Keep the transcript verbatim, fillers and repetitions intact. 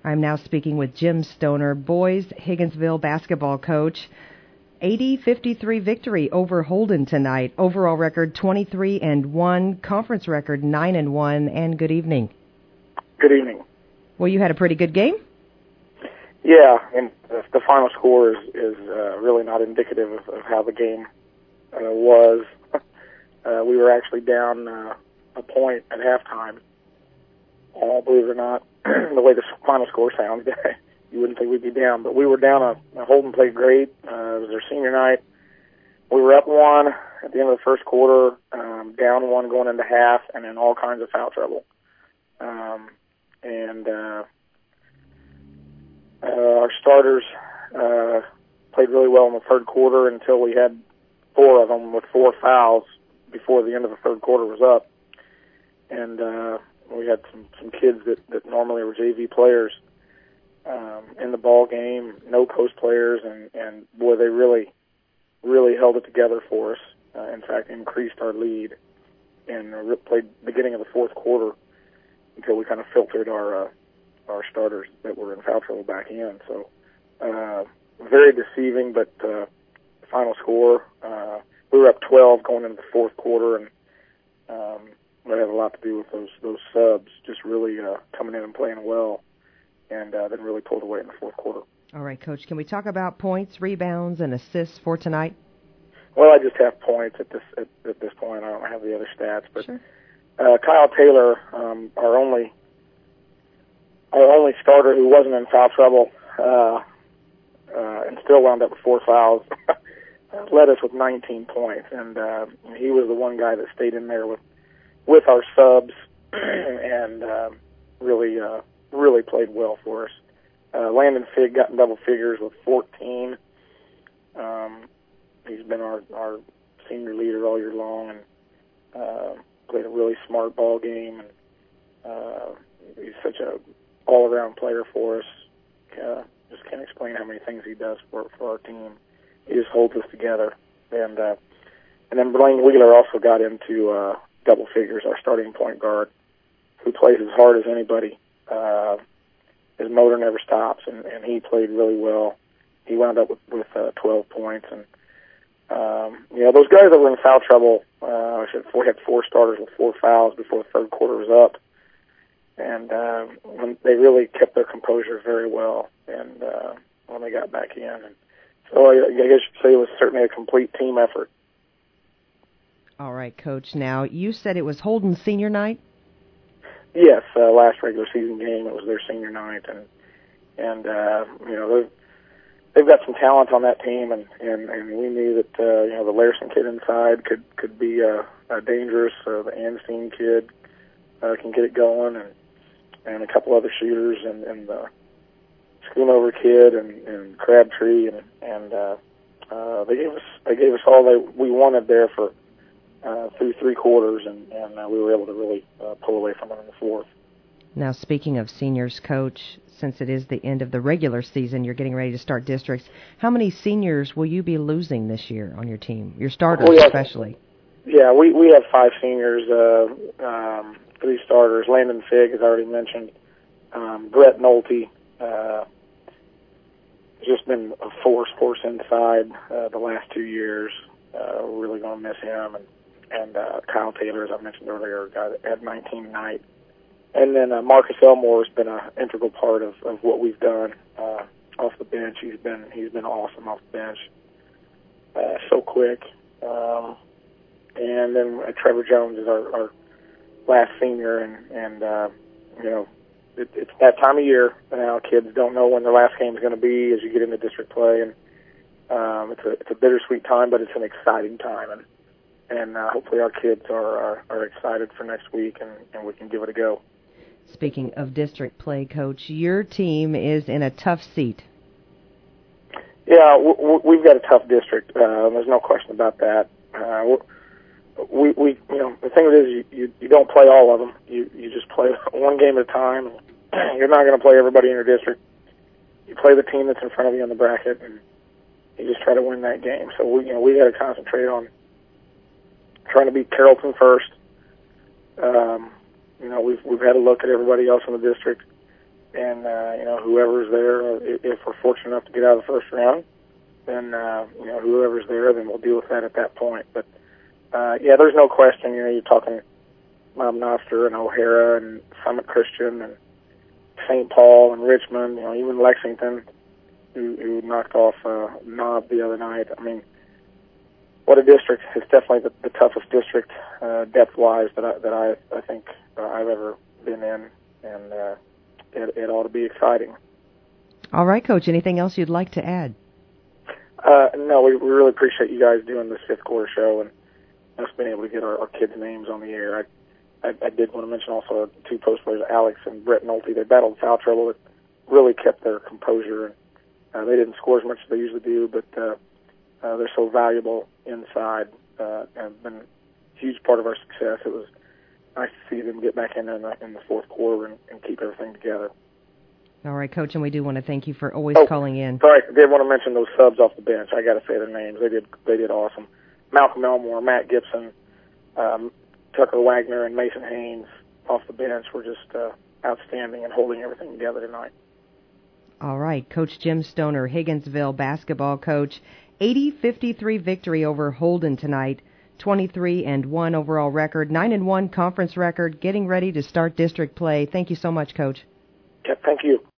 I'm now speaking with Jim Stoner, boys Higginsville basketball coach. eighty fifty-three victory over Holden tonight. Overall record twenty-three and one, conference record nine and one, and good evening. Good evening. Well, you had a pretty good game? Yeah, and the, the final score is, is uh, really not indicative of, of how the game uh, was. uh, we were actually down uh, a point at halftime. Uh, believe it or not, the way the final score sounds, you wouldn't think we'd be down. But we were down. A, a Holden played great. Uh, it was their senior night. We were up one at the end of the first quarter, um, down one going into half, and in all kinds of foul trouble. Um, and uh, uh, our starters uh, played really well in the third quarter until we had four of them with four fouls before the end of the third quarter was up. And uh, we had some, some kids that, that normally were J V players um, in the ball game, no post players, and, and boy, they really, really held it together for us. Uh, in fact, increased our lead and uh, played the beginning of the fourth quarter until we kind of filtered our uh, our starters that were in foul trouble back in. So uh, very deceiving, but uh, the final score, uh, we were up twelve going into the fourth quarter, and um, that had a lot to do with those those subs just really uh, coming in and playing well, and uh, then really pulled away in the fourth quarter. All right, Coach, can we talk about points, rebounds, and assists for tonight? Well, I just have points at this at, at this point. I don't have the other stats, but sure. uh, Kyle Taylor, um, our only our only starter who wasn't in foul trouble, uh, uh, and still wound up with four fouls, led us with nineteen points, and uh, he was the one guy that stayed in there with with our subs and uh, really uh, really played well for us. Uh, Landon Figg got in double figures with fourteen. Um, he's been our, our senior leader all year long, and uh, played a really smart ball game. And uh, he's such a all-around player for us. Uh, just can't explain how many things he does for for our team. He just holds us together. And uh, and then Blaine Wheeler also got into uh, double figures, our starting point guard, who plays as hard as anybody. Uh, his motor never stops, and, and he played really well. He wound up with, with uh, twelve points. And, um, you know, those guys that were in foul trouble, uh, I said four, had four starters with four fouls before the third quarter was up. And uh, when they really kept their composure very well and uh, when they got back in. And so I, I guess you'd say it was certainly a complete team effort. All right, Coach. Now, you said it was Holden's senior night? Yes, uh, last regular season game, it was their senior night. And, and uh, you know, they've, they've got some talent on that team, and, and, and we knew that, uh, you know, the Larson kid inside could, could be uh, uh, dangerous. Uh, the Anstein kid uh, can get it going, and and a couple other shooters, and, and the Schoonover kid, and, and Crabtree, and and uh, uh, they gave us they gave us all they we wanted there for uh, through three quarters, and and uh, we were able to really uh, pull away from them in the fourth. Now, speaking of seniors, Coach, since it is the end of the regular season, you're getting ready to start districts. How many seniors will you be losing this year on your team? Your starters, have, especially. Yeah, we we have five seniors. Uh, um, Three starters. Landon Figg, as I already mentioned. Um, Brett Nolte, uh, just been a force, force inside uh, the last two years. Uh, we're really going to miss him. And, and uh, Kyle Taylor, as I mentioned earlier, a guy that had nineteen tonight. And then uh, Marcus Elmore has been an integral part of, of what we've done uh, off the bench. He's been he's been awesome off the bench. Uh, so quick. Um, and then uh, Trevor Jones is our, our last senior, and, and uh, you know, it, it's that time of year now. Kids don't know when their last game is going to be as you get into district play, and um, it's a it's a bittersweet time, but it's an exciting time, and and uh, hopefully our kids are, are are excited for next week, and, and we can give it a go. Speaking of district play, Coach, your team is in a tough seat. Yeah, w- we've got a tough district. Uh, there's no question about that. Uh, We, we, you know, the thing is, you, you, you don't play all of them. You, you just play one game at a time. You're not going to play everybody in your district. You play the team that's in front of you in the bracket, and you just try to win that game. So we, you know, we got to concentrate on trying to beat Carrollton first. Um, you know, we've we've had a look at everybody else in the district, and uh, you know, whoever's there, if, if we're fortunate enough to get out of the first round, then uh, you know, whoever's there, then we'll deal with that at that point. But uh, yeah, there's no question. You know, you're talking Mount Noster and O'Hara and Summit Christian and Saint Paul and Richmond. You know, even Lexington, who, who knocked off uh, Knob the other night. I mean, what a district! It's definitely the, the toughest district uh, depth-wise that I that I I think uh, I've ever been in, and uh, it, it ought to be exciting. All right, Coach. Anything else you'd like to add? Uh, no, we, we really appreciate you guys doing this fifth quarter show and us being able to get our, our kids' names on the air. I, I, I did want to mention also two post players, Alex and Brett Nolte. They battled foul trouble, but really kept their composure. And uh, they didn't score as much as they usually do, but uh, uh, they're so valuable inside uh, and been a huge part of our success. It was nice to see them get back in in the, in the fourth quarter and, and keep everything together. All right, Coach, and we do want to thank you for always oh, calling in. Sorry, I did want to mention those subs off the bench. I got to say their names. They did they did awesome. Malcolm Elmore, Matt Gibson, um, Tucker Wagner, and Mason Haynes off the bench were just uh, outstanding and holding everything together tonight. All right, Coach Jim Stoner, Higginsville basketball coach, eighty fifty-three victory over Holden tonight, twenty-three and one overall record, nine and one conference record, getting ready to start district play. Thank you so much, Coach. Yeah, thank you.